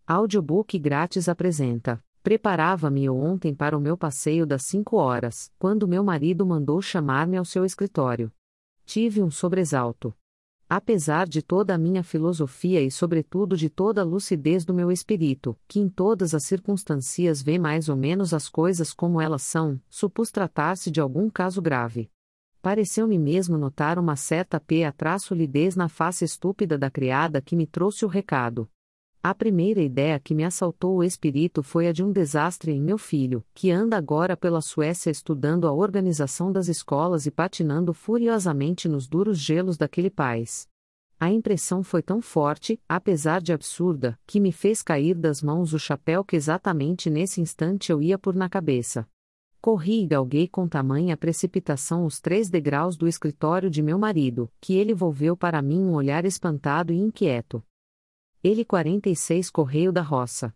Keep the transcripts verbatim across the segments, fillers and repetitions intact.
Audiobook grátis apresenta. Preparava-me ontem para o meu passeio das cinco horas, quando meu marido mandou chamar-me ao seu escritório. Tive um sobressalto. Apesar de toda a minha filosofia e sobretudo de toda a lucidez do meu espírito, que em todas as circunstâncias vê mais ou menos as coisas como elas são, supus tratar-se de algum caso grave. Pareceu-me mesmo notar uma certa pé-solidez na face estúpida da criada que me trouxe o recado. A primeira ideia que me assaltou o espírito foi a de um desastre em meu filho, que anda agora pela Suécia estudando a organização das escolas e patinando furiosamente nos duros gelos daquele país. A impressão foi tão forte, apesar de absurda, que me fez cair das mãos o chapéu que exatamente nesse instante eu ia pôr na cabeça. Corri e galguei com tamanha precipitação os três degraus do escritório de meu marido, que ele volveu para mim um olhar espantado e inquieto. Ele quarenta e seis Correio da Roça.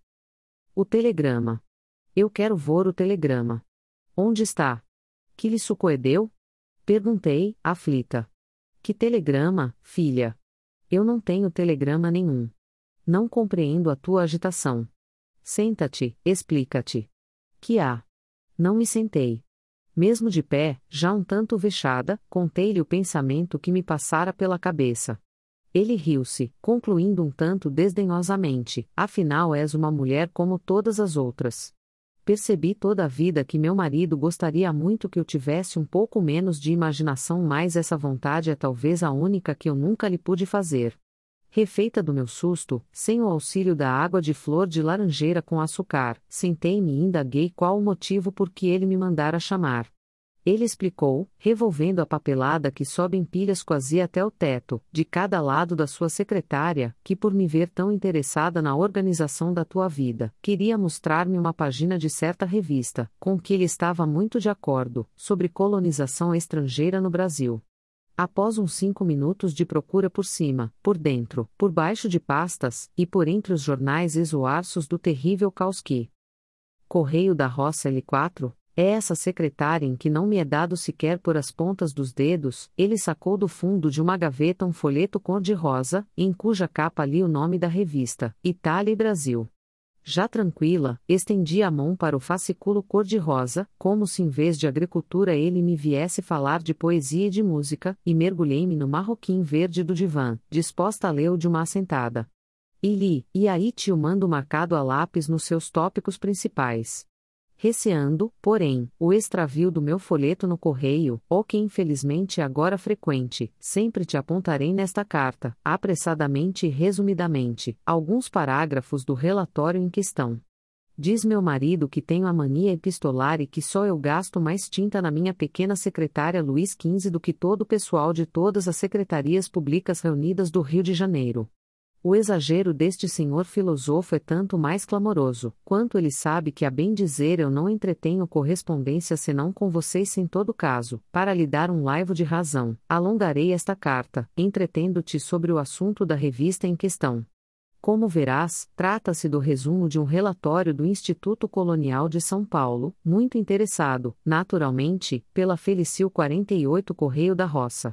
O telegrama. Eu quero vor o telegrama. Onde está? Que lhe sucedeu? Perguntei, aflita. Que telegrama, filha? Eu não tenho telegrama nenhum. Não compreendo a tua agitação. Senta-te, explica-te. Que há? Não me sentei. Mesmo de pé, já um tanto vexada, contei-lhe o pensamento que me passara pela cabeça. Ele riu-se, concluindo um tanto desdenhosamente: afinal és uma mulher como todas as outras. Percebi toda a vida que meu marido gostaria muito que eu tivesse um pouco menos de imaginação, mas essa vontade é talvez a única que eu nunca lhe pude fazer. Refeita do meu susto, sem o auxílio da água de flor de laranjeira com açúcar, sentei-me e indaguei qual o motivo por que ele me mandara chamar. Ele explicou, revolvendo a papelada que sobe em pilhas quase até o teto, de cada lado da sua secretária, que por me ver tão interessada na organização da tua vida, queria mostrar-me uma página de certa revista, com que ele estava muito de acordo, sobre colonização estrangeira no Brasil. Após uns cinco minutos de procura por cima, por dentro, por baixo de pastas, e por entre os jornais esvoaços do terrível caos que Correio da Roça L quatro, é essa secretária em que não me é dado sequer por as pontas dos dedos, ele sacou do fundo de uma gaveta um folheto cor-de-rosa, em cuja capa li o nome da revista, Itália e Brasil. Já tranquila, estendi a mão para o fascículo cor-de-rosa, como se em vez de agricultura ele me viesse falar de poesia e de música, e mergulhei-me no marroquim verde do divã, disposta a lê-lo de uma assentada. E li, e aí tio mando marcado a lápis nos seus tópicos principais. Receando, porém, o extravio do meu folheto no correio, o que infelizmente é agora frequente, sempre te apontarei nesta carta, apressadamente e resumidamente, alguns parágrafos do relatório em questão. Diz meu marido que tenho a mania epistolar e que só eu gasto mais tinta na minha pequena secretária Luís quinze do que todo o pessoal de todas as secretarias públicas reunidas do Rio de Janeiro. O exagero deste senhor filósofo é tanto mais clamoroso, quanto ele sabe que, a bem dizer, eu não entretenho correspondência senão com vocês sem todo caso. Para lhe dar um laivo de razão, alongarei esta carta, entretendo-te sobre o assunto da revista em questão. Como verás, trata-se do resumo de um relatório do Instituto Colonial de São Paulo, muito interessado, naturalmente, pela Felicil quarenta e oito Correio da Roça.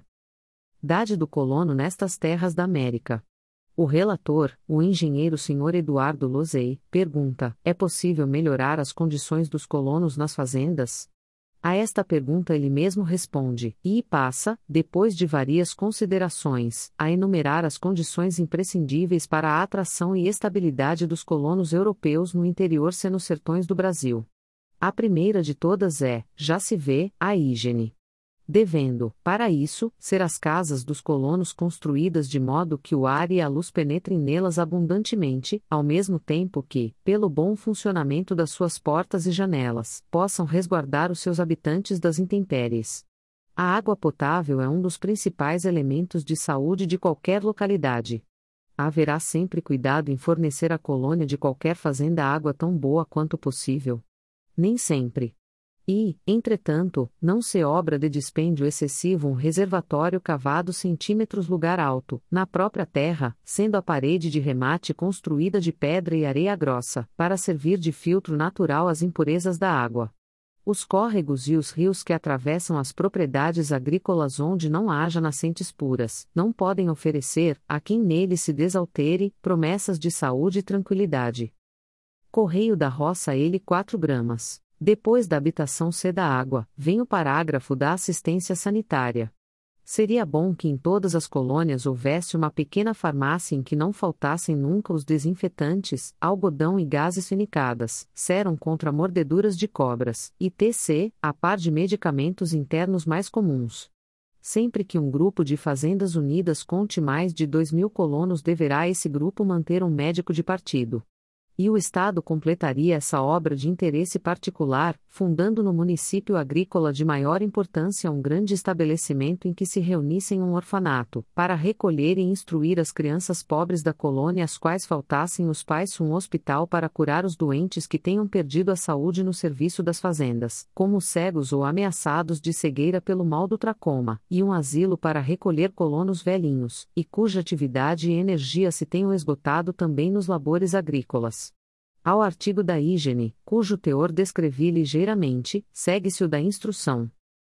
Dade do colono nestas terras da América. O relator, o engenheiro senhor Eduardo Lozey, pergunta: é possível melhorar as condições dos colonos nas fazendas? A esta pergunta ele mesmo responde, e passa, depois de várias considerações, a enumerar as condições imprescindíveis para a atração e estabilidade dos colonos europeus no interior e nos sertões do Brasil. A primeira de todas é, já se vê, a higiene. Devendo, para isso, ser as casas dos colonos construídas de modo que o ar e a luz penetrem nelas abundantemente, ao mesmo tempo que, pelo bom funcionamento das suas portas e janelas, possam resguardar os seus habitantes das intempéries. A água potável é um dos principais elementos de saúde de qualquer localidade. Haverá sempre cuidado em fornecer à colônia de qualquer fazenda água tão boa quanto possível. Nem sempre. E, entretanto, não se obra de dispêndio excessivo um reservatório cavado centímetros lugar alto, na própria terra, sendo a parede de remate construída de pedra e areia grossa, para servir de filtro natural às impurezas da água. Os córregos e os rios que atravessam as propriedades agrícolas onde não haja nascentes puras, não podem oferecer, a quem nele se desaltere, promessas de saúde e tranquilidade. Correio da roça ele quatro gramas. Depois da habitação C da água, vem o parágrafo da assistência sanitária. Seria bom que em todas as colônias houvesse uma pequena farmácia em que não faltassem nunca os desinfetantes, algodão e gases fenicadas, sérum contra mordeduras de cobras, etcétera, a par de medicamentos internos mais comuns. Sempre que um grupo de fazendas unidas conte mais de dois mil colonos, deverá esse grupo manter um médico de partido. E o Estado completaria essa obra de interesse particular, fundando no município agrícola de maior importância um grande estabelecimento em que se reunissem um orfanato, para recolher e instruir as crianças pobres da colônia às quais faltassem os pais, um hospital para curar os doentes que tenham perdido a saúde no serviço das fazendas, como cegos ou ameaçados de cegueira pelo mal do tracoma, e um asilo para recolher colonos velhinhos, e cuja atividade e energia se tenham esgotado também nos labores agrícolas. Ao artigo da higiene, cujo teor descrevi ligeiramente, segue-se o da instrução.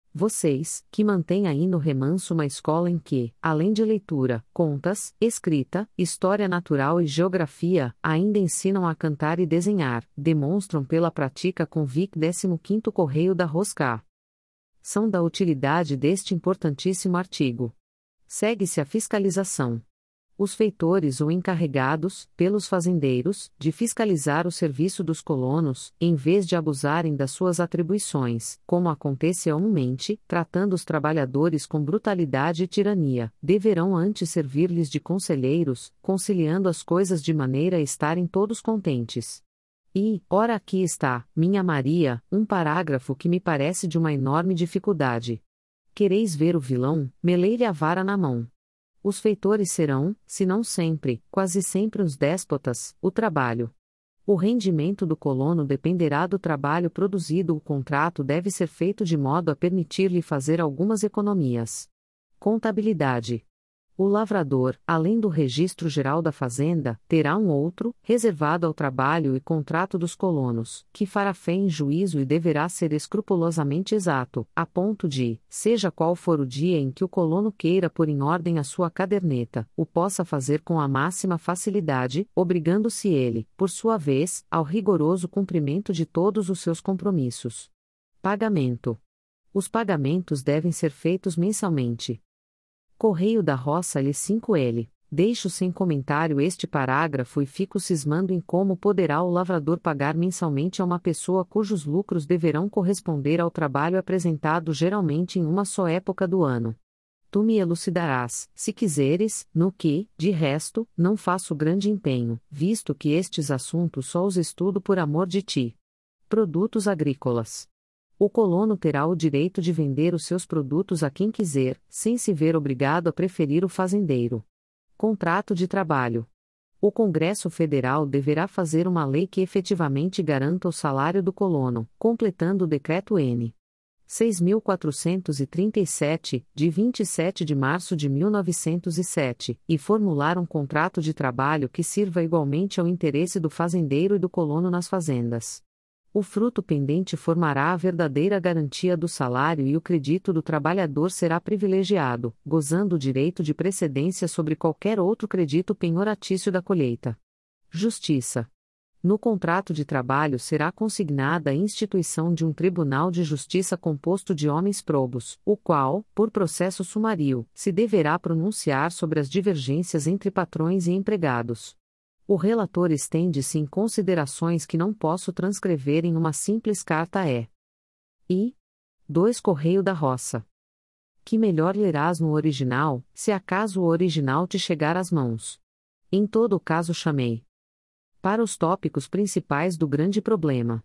Vocês, que mantêm aí no remanso uma escola em que, além de leitura, contas, escrita, história natural e geografia, ainda ensinam a cantar e desenhar, demonstram pela prática convic décimo quinto Correio da Rosca. São da utilidade deste importantíssimo artigo. Segue-se a fiscalização. Os feitores ou encarregados, pelos fazendeiros, de fiscalizar o serviço dos colonos, em vez de abusarem das suas atribuições, como acontece comumente, tratando os trabalhadores com brutalidade e tirania, deverão antes servir-lhes de conselheiros, conciliando as coisas de maneira a estarem todos contentes. E, ora aqui está, minha Maria, um parágrafo que me parece de uma enorme dificuldade. Quereis ver o vilão, melei-lhe a vara na mão. Os feitores serão, se não sempre, quase sempre os déspotas, o trabalho. O rendimento do colono dependerá do trabalho produzido. O contrato deve ser feito de modo a permitir-lhe fazer algumas economias. Contabilidade. O lavrador, além do registro geral da fazenda, terá um outro, reservado ao trabalho e contrato dos colonos, que fará fé em juízo e deverá ser escrupulosamente exato, a ponto de, seja qual for o dia em que o colono queira pôr em ordem a sua caderneta, o possa fazer com a máxima facilidade, obrigando-se ele, por sua vez, ao rigoroso cumprimento de todos os seus compromissos. Pagamento. Os pagamentos devem ser feitos mensalmente. Correio da Roça L cinco L. Deixo sem comentário este parágrafo e fico cismando em como poderá o lavrador pagar mensalmente a uma pessoa cujos lucros deverão corresponder ao trabalho apresentado geralmente em uma só época do ano. Tu me elucidarás, se quiseres, no que, de resto, não faço grande empenho, visto que estes assuntos só os estudo por amor de ti. Produtos agrícolas. O colono terá o direito de vender os seus produtos a quem quiser, sem se ver obrigado a preferir o fazendeiro. Contrato de trabalho. O Congresso Federal deverá fazer uma lei que efetivamente garanta o salário do colono, completando o Decreto N. seis mil quatrocentos e trinta e sete, de vinte e sete de março de mil novecentos e sete, e formular um contrato de trabalho que sirva igualmente ao interesse do fazendeiro e do colono nas fazendas. O fruto pendente formará a verdadeira garantia do salário e o crédito do trabalhador será privilegiado, gozando o direito de precedência sobre qualquer outro crédito penhoratício da colheita. Justiça. No contrato de trabalho será consignada a instituição de um tribunal de justiça composto de homens probos, o qual, por processo sumário, se deverá pronunciar sobre as divergências entre patrões e empregados. O relator estende-se em considerações que não posso transcrever em uma simples carta é. E. dois Correio da Roça. Que melhor lerás no original, se acaso o original te chegar às mãos. Em todo o caso chamei para os tópicos principais do grande problema.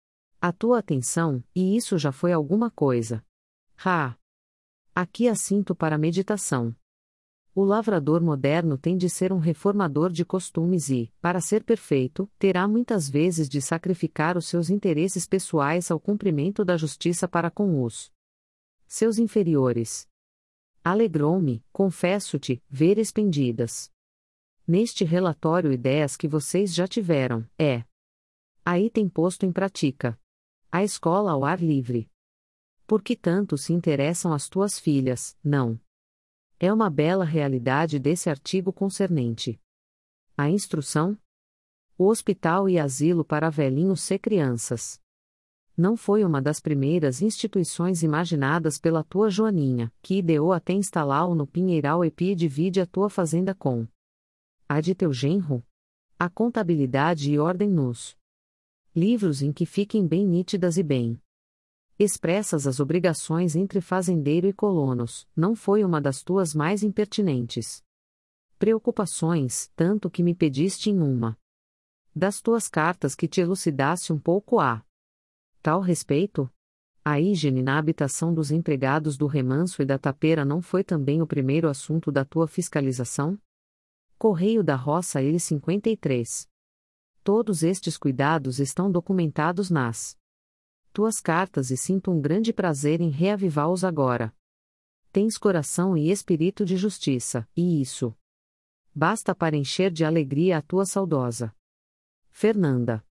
A tua atenção, e isso já foi alguma coisa. Ha! Aqui assinto para meditação. O lavrador moderno tem de ser um reformador de costumes e, para ser perfeito, terá muitas vezes de sacrificar os seus interesses pessoais ao cumprimento da justiça para com os seus inferiores. Alegrou-me, confesso-te, ver expendidas neste relatório ideias que vocês já tiveram, é. Aí tem posto em prática. A escola ao ar livre. Por que tanto se interessam as tuas filhas, não? É uma bela realidade desse artigo concernente. A instrução? O hospital e asilo para velhinhos e crianças. Não foi uma das primeiras instituições imaginadas pela tua Joaninha, que ideou até instalá-lo no Pinheiral Epi e divide a tua fazenda com a de teu genro? A contabilidade e ordem nos livros em que fiquem bem nítidas e bem expressas as obrigações entre fazendeiro e colonos, não foi uma das tuas mais impertinentes preocupações, tanto que me pediste em uma das tuas cartas que te elucidasse um pouco a tal respeito? A higiene na habitação dos empregados do remanso e da tapeira não foi também o primeiro assunto da tua fiscalização? Correio da Roça L cinquenta e três. Todos estes cuidados estão documentados nas tuas cartas e sinto um grande prazer em reavivá-los agora. Tens coração e espírito de justiça, e isso basta para encher de alegria a tua saudosa Fernanda.